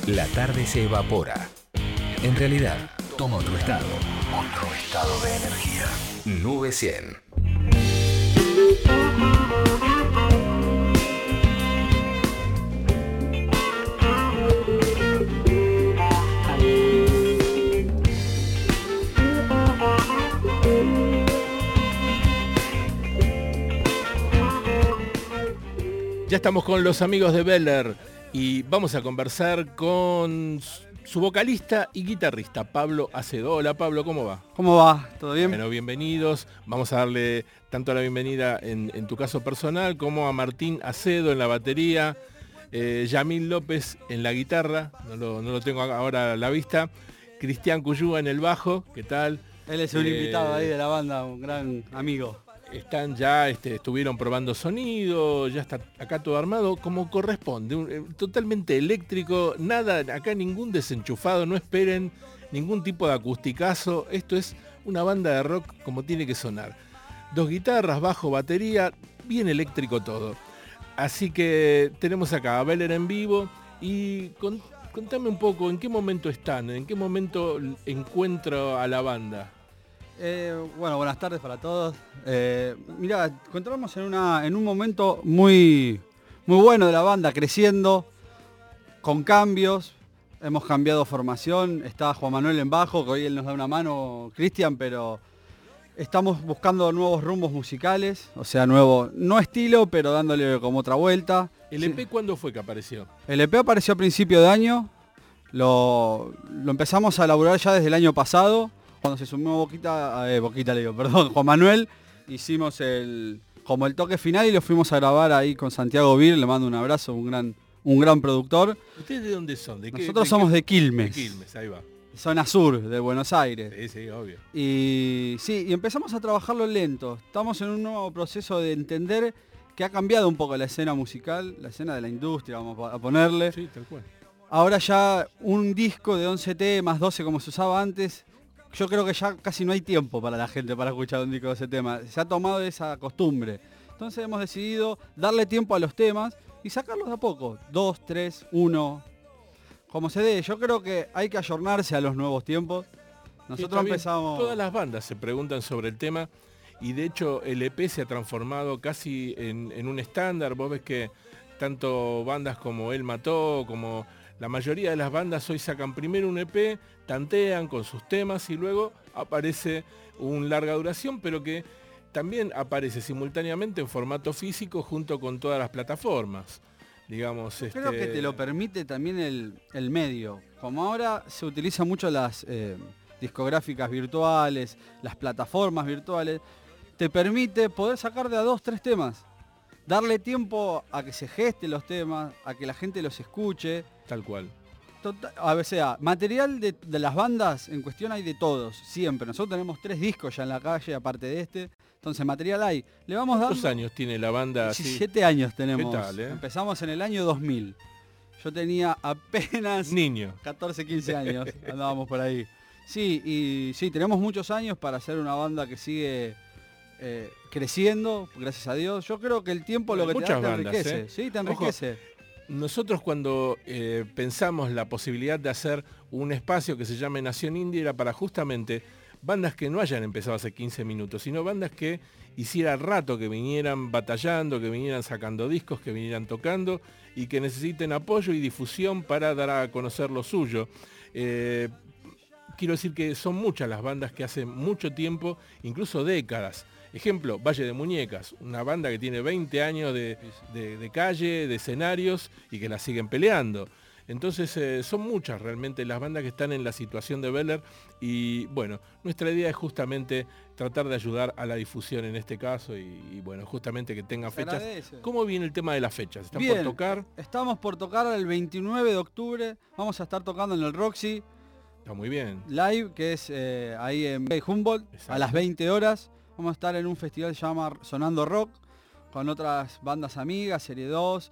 La tarde se evapora. En realidad, toma otro estado de energía. Nube 100. Ya estamos con los amigos de Beller y vamos a conversar con su vocalista y guitarrista, Pablo Acedo. Hola Pablo, ¿cómo va? ¿Cómo va? ¿Todo bien? Bueno, bienvenidos. Vamos a darle tanto la bienvenida en tu caso personal como a Martín Acedo en la batería, Yamil López en la guitarra, no lo tengo ahora a la vista, Cristian Cuyúa en el bajo, ¿qué tal? Él es un invitado ahí de la banda, un gran amigo. Están ya, estuvieron probando sonido, ya está acá todo armado como corresponde, totalmente eléctrico, nada, acá ningún desenchufado, no esperen ningún tipo de acusticazo, esto es una banda de rock como tiene que sonar. 2 guitarras, bajo, batería, bien eléctrico todo. Así que tenemos acá a Beller en vivo y contame un poco, ¿en qué momento están? ¿En qué momento encuentro a la banda? Bueno, buenas tardes para todos. Mirá, encontramos en un momento muy bueno de la banda, creciendo, con cambios. Hemos cambiado formación. Está Juan Manuel en bajo, que hoy él nos da una mano, Cristian, pero estamos buscando nuevos rumbos musicales. O sea, nuevo, no estilo, pero dándole como otra vuelta. ¿El EP cuándo fue que apareció? El EP apareció a principio de año. Lo empezamos a elaborar ya desde el año pasado. Cuando se sumó Juan Manuel, hicimos como el toque final y lo fuimos a grabar ahí con Santiago Vir, le mando un abrazo, un gran productor. ¿Ustedes de dónde son? Nosotros somos de Quilmes. De Quilmes, ahí va. Zona sur de Buenos Aires. Sí, obvio. Y empezamos a trabajarlo lento. Estamos en un nuevo proceso de entender que ha cambiado un poco la escena musical, la escena de la industria, vamos a ponerle. Sí, tal cual. Ahora ya un disco de 11 temas, 12 como se usaba antes. Yo creo que ya casi no hay tiempo para la gente para escuchar un disco de ese tema. Se ha tomado esa costumbre. Entonces hemos decidido darle tiempo a los temas y sacarlos de a poco. 2, 3, 1. Como se dé. Yo creo que hay que ayornarse a los nuevos tiempos. Nosotros empezamos... Todas las bandas se preguntan sobre el tema y de hecho el EP se ha transformado casi en un estándar. Vos ves que tanto bandas como Él Mató, como... La mayoría de las bandas hoy sacan primero un EP, tantean con sus temas y luego aparece un larga duración, pero que también aparece simultáneamente en formato físico junto con todas las plataformas. Digamos, Creo que te lo permite también el medio. Como ahora se utilizan mucho las discográficas virtuales, las plataformas virtuales, te permite poder sacar de a 2, 3 temas. Darle tiempo a que se gesten los temas, a que la gente los escuche. Tal cual. Material de las bandas en cuestión hay de todos, siempre. Nosotros tenemos 3 discos ya en la calle, aparte de este. Entonces material hay. Le vamos dando... ¿Cuántos años tiene la banda? 17 años tenemos. ¿Qué tal, Empezamos en el año 2000. Yo tenía apenas... Niño. 14, 15 años. Andábamos por ahí. Sí, tenemos muchos años para hacer una banda que sigue... creciendo, gracias a Dios. Yo creo que el tiempo lo que te da te enriquece. Sí, te enriquece. Ojo, nosotros cuando pensamos la posibilidad de hacer un espacio que se llame Nación Indie era para justamente bandas que no hayan empezado hace 15 minutos, sino bandas que hiciera rato que vinieran batallando, que vinieran sacando discos, que vinieran tocando y que necesiten apoyo y difusión para dar a conocer lo suyo. Quiero decir que son muchas las bandas que hace mucho tiempo, incluso décadas. Ejemplo, Valle de Muñecas, una banda que tiene 20 años de calle, de escenarios y que la siguen peleando. Entonces son muchas realmente las bandas que están en la situación de Beller y bueno, nuestra idea es justamente tratar de ayudar a la difusión en este caso y bueno, justamente que tengan fechas. ¿Cómo viene el tema de las fechas? ¿Están bien, por tocar? Estamos por tocar el 29 de octubre, vamos a estar tocando en el Roxy. Está muy bien. Live, que es ahí en Humboldt, a las 20 horas. Vamos a estar en un festival que se llama Sonando Rock, con otras bandas amigas, Serie 2.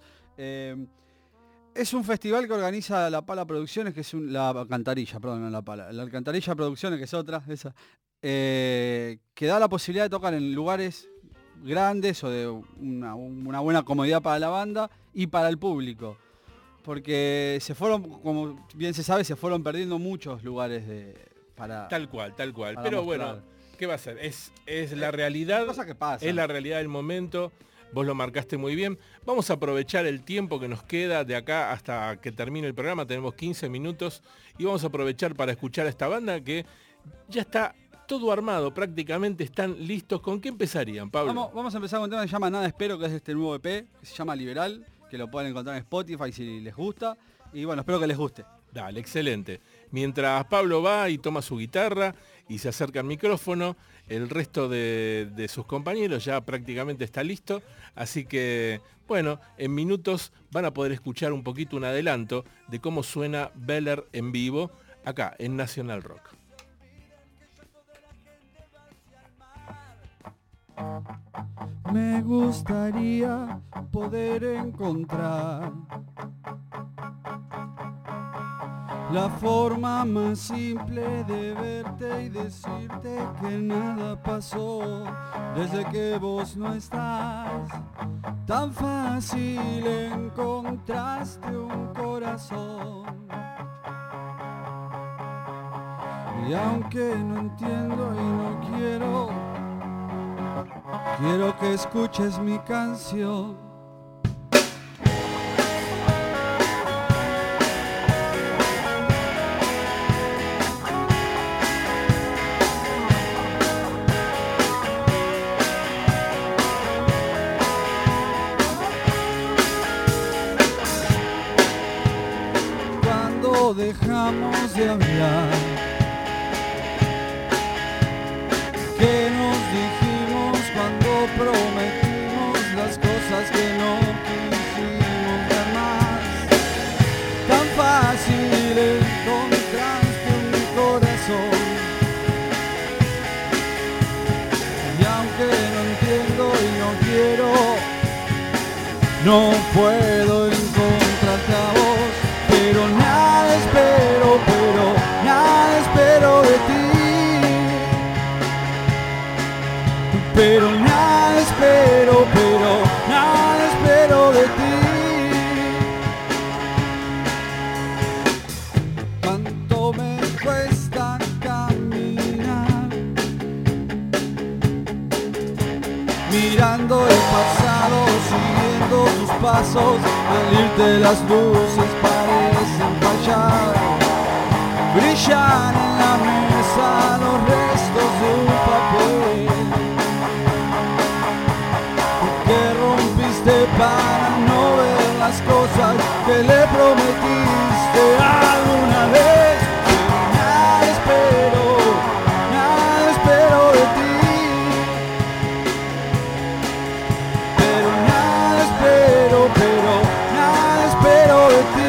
Es un festival que organiza La Pala Producciones, que es la Alcantarilla, perdón, no La Pala. La Alcantarilla Producciones, que es otra, esa. Que da la posibilidad de tocar en lugares grandes o de una buena comodidad para la banda y para el público. porque se fueron, como bien se sabe, se fueron perdiendo muchos lugares para... Tal cual. para Pero mostrar. bueno, ¿qué va a ser? Es la realidad. Cosa que pasa. Es la realidad del momento. Vos lo marcaste muy bien. Vamos a aprovechar el tiempo que nos queda de acá hasta que termine el programa. Tenemos 15 minutos y vamos a aprovechar para escuchar a esta banda que ya está todo armado. Prácticamente están listos. ¿Con qué empezarían, Pablo? Vamos a empezar con un tema que se llama Nada Espero, que es este nuevo EP, que se llama Liberal, que lo pueden encontrar en Spotify si les gusta. Y bueno, espero que les guste. Dale, excelente. Mientras Pablo va y toma su guitarra y se acerca al micrófono, el resto de sus compañeros ya prácticamente está listo. Así que, bueno, en minutos van a poder escuchar un poquito un adelanto de cómo suena Beller en vivo acá en Nacional Rock. Me gustaría poder encontrar la forma más simple de verte y decirte que nada pasó desde que vos no estás. Tan fácil encontraste un corazón. Y aunque no entiendo y no quiero que escuches mi canción. Cuando dejamos de hablar, ¿qué nos dijimos cuando prometimos las cosas que no quisimos ver más? Tan fácil encontraste un corazón. Y aunque no entiendo y no quiero, no puedo encontrarte a vos. Pero nada espero de ti. Pero nada espero de ti. Cuánto me cuesta caminar, mirando el pasado, siguiendo tus pasos. Al irte las luces parecen fallar, brillan en la mesa los restos de un papel que rompiste para no ver las cosas que le prometiste alguna vez. Pero nada espero de ti. Pero nada espero de ti.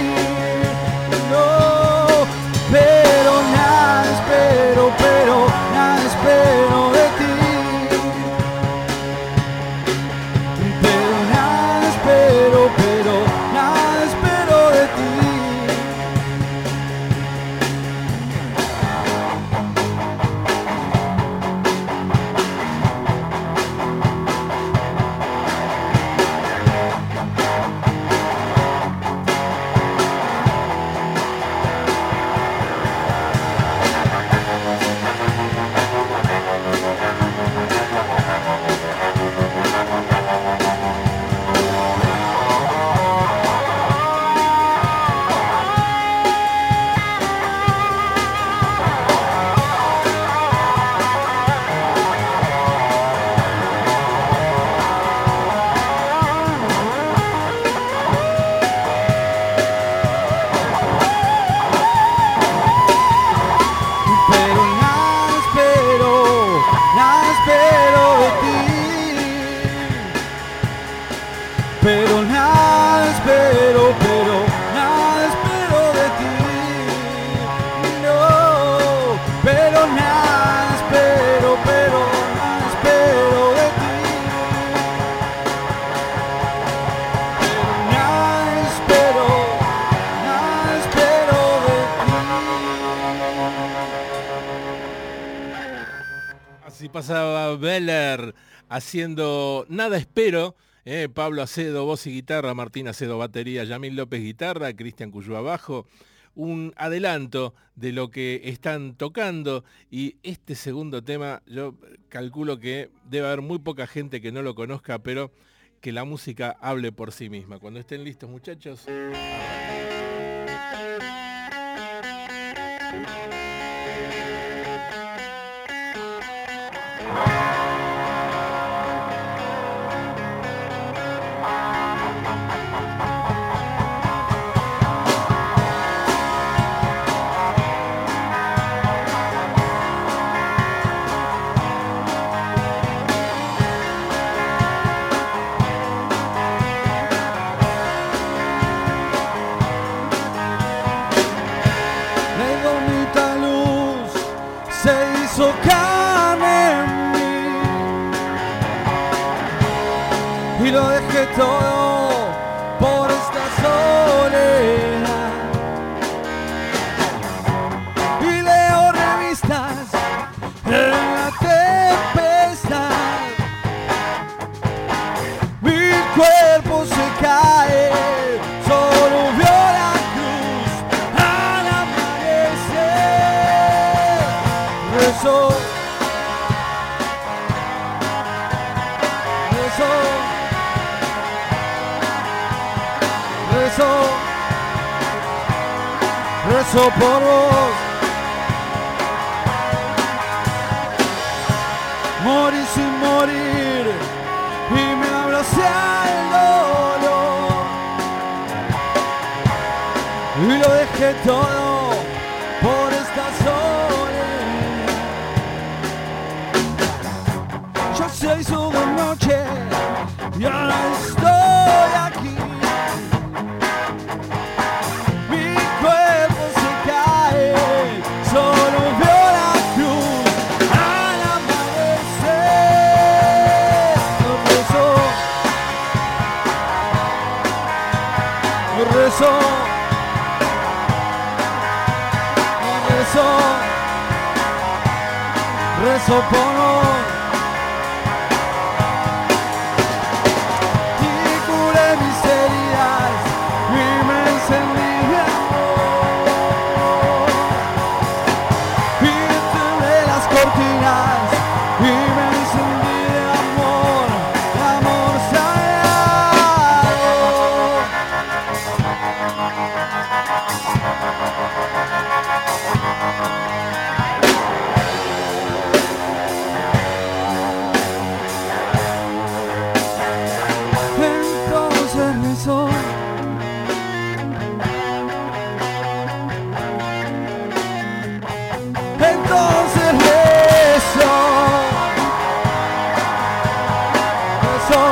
No, pero nada espero de ti. Pero nada espero de ti. Pero nada espero de ti. No, pero nada espero de ti. Pero nada espero de ti. Así pasaba Beller haciendo Nada Espero Pablo Acedo, voz y guitarra, Martín Acedo, batería, Yamil López, guitarra, Cristian Cuyúa, bajo. Un adelanto de lo que están tocando, y este segundo tema yo calculo que debe haber muy poca gente que no lo conozca, pero que la música hable por sí misma. Cuando estén listos, muchachos. Y lo dejé todo por esta soledad. Y leo revistas en la tempestad. Mi cuerpo se cae, solo vio la cruz al amanecer. Rezo, rezo por vos. Morí sin morir y me abracé al dolor. Y lo dejé todo por esta soledad. Ya se hizo de noche y ahora estoy aquí. Solo veo la cruz al amanecer. Rezo, rezo, rezo, rezo por vos. Y curé mis heridas y me encendí. Y me encendí de amor, Entonces rezó. Entonces rezo, rezo,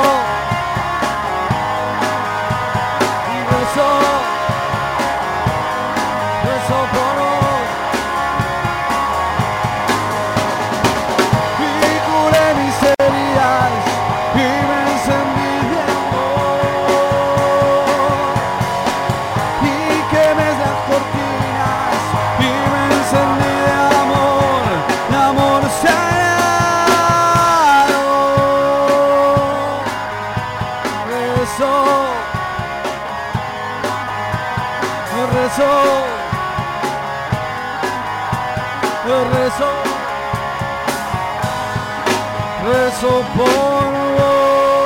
y rezo, rezo por vos. Y curé mis heridas y me encendí de amor. Y quemé las cortinas y me encendí de amor sagrado. Rezo, rezo, rezo, rezo por vos.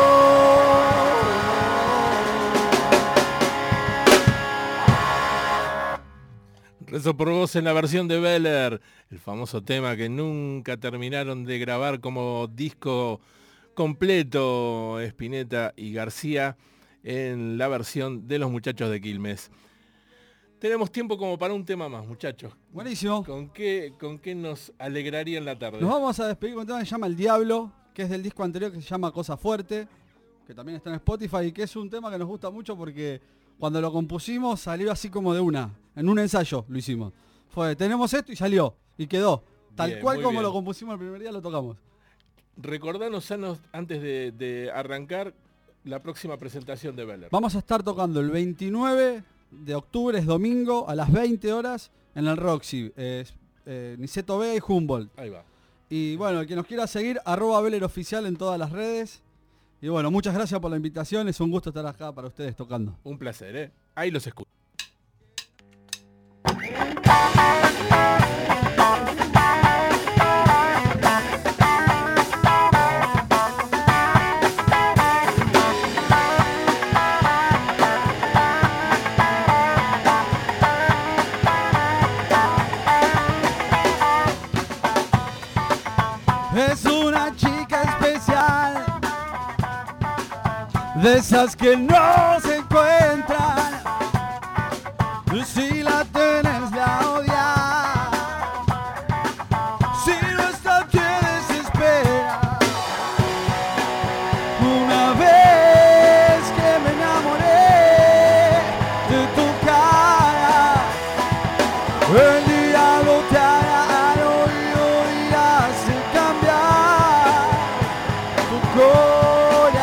Rezo por vos en la versión de Beller, el famoso tema que nunca terminaron de grabar como disco completo Spinetta y García, en la versión de los muchachos de Quilmes. Tenemos tiempo como para un tema más, muchachos. Buenísimo. ¿Con qué nos alegraría en la tarde? Nos vamos a despedir con un tema que se llama El Diablo, que es del disco anterior que se llama Cosa Fuerte, que también está en Spotify, y que es un tema que nos gusta mucho porque cuando lo compusimos salió así como de una. En un ensayo lo hicimos. Tenemos esto y salió. Y quedó. Tal Bien, cual muy como bien. lo compusimos el primer día lo tocamos. Recordanos, antes de arrancar, la próxima presentación de Beller. Vamos a estar tocando el 29 de octubre, es domingo, a las 20 horas, en el Roxy. Niceto Vega y Humboldt. Ahí va. Y bueno, el que nos quiera seguir, @BellerOficial en todas las redes. Y bueno, muchas gracias por la invitación. Es un gusto estar acá para ustedes tocando. Un placer, ¿eh? Ahí los escucho. Es una chica especial, de esas que no se encuentran. Si la tenés, la odias. Si no está, te desespera. Una vez que me enamoré de tu cara, el diablo te hará al oído y hace cambiar tu corazón.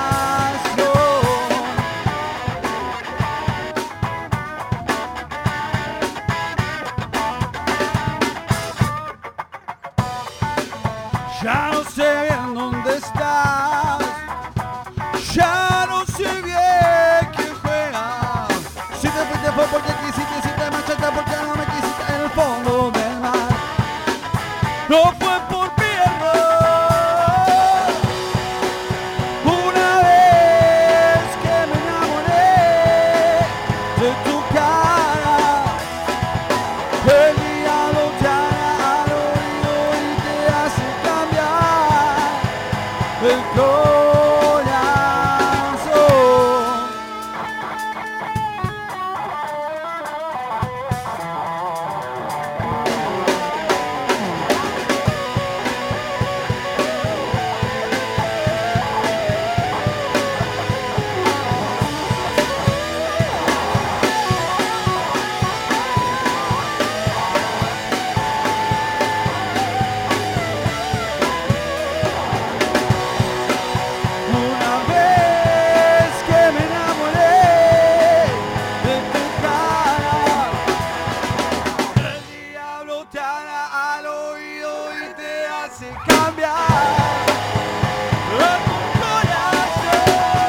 Ya no sé bien dónde estás, ya no sé bien quién juega. Si te fuiste fue porque quisiste, si te marchaste porque no me quisiste en el fondo del mar. No fue por mi error. Una vez que me enamoré de tu cara, el diablo te hará al oído y te hace cambiar el corazón. Una vez que me enamoré de tu cara, el diablo te hará al oído y te hace cambiar tu corazón.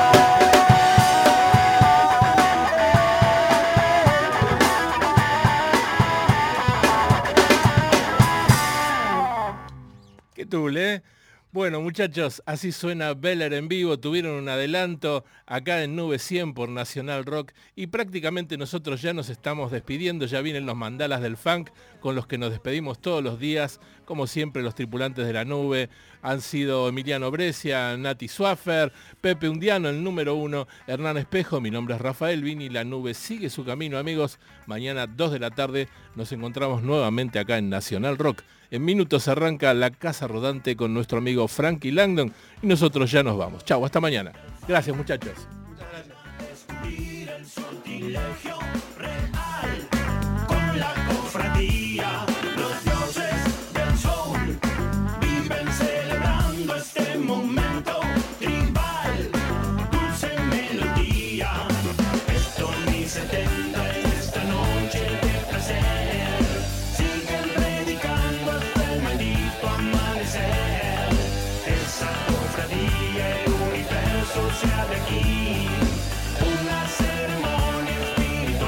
¿Qué tule? Bueno, muchachos, así suena Beller en vivo. Tuvieron un adelanto acá en Nube 100 por Nacional Rock y prácticamente nosotros ya nos estamos despidiendo. Ya vienen los mandalas del funk con los que nos despedimos todos los días. Como siempre, los tripulantes de la nube han sido Emiliano Brescia, Nati Swaffer, Pepe Undiano, el número 1, Hernán Espejo. Mi nombre es Rafael Vini. La nube sigue su camino, amigos. Mañana 2 de la tarde nos encontramos nuevamente acá en Nacional Rock. En minutos arranca La Casa Rodante con nuestro amigo Frankie Langdon y nosotros ya nos vamos. Chau, hasta mañana. Gracias, muchachos. Descubrir el sortilegio real con la cofradía. Los dioses del soul viven celebrando este momento tribal, dulce melodía. Esto ni 70 esta noche de placer. Siguen predicando hasta el maldito amanecer. Esa cofradía, el universo se abre aquí. Una ceremonia espiritual.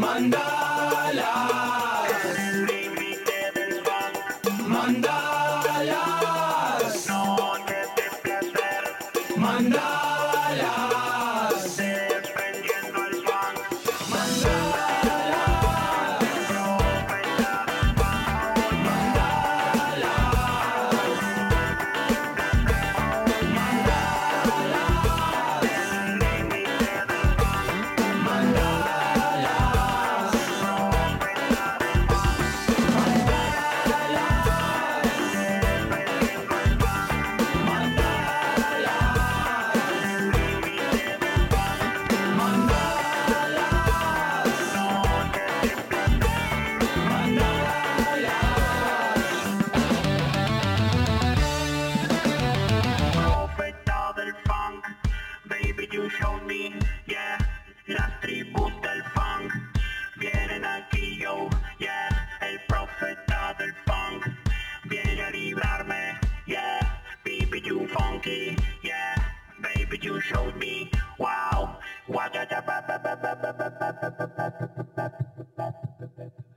Wow.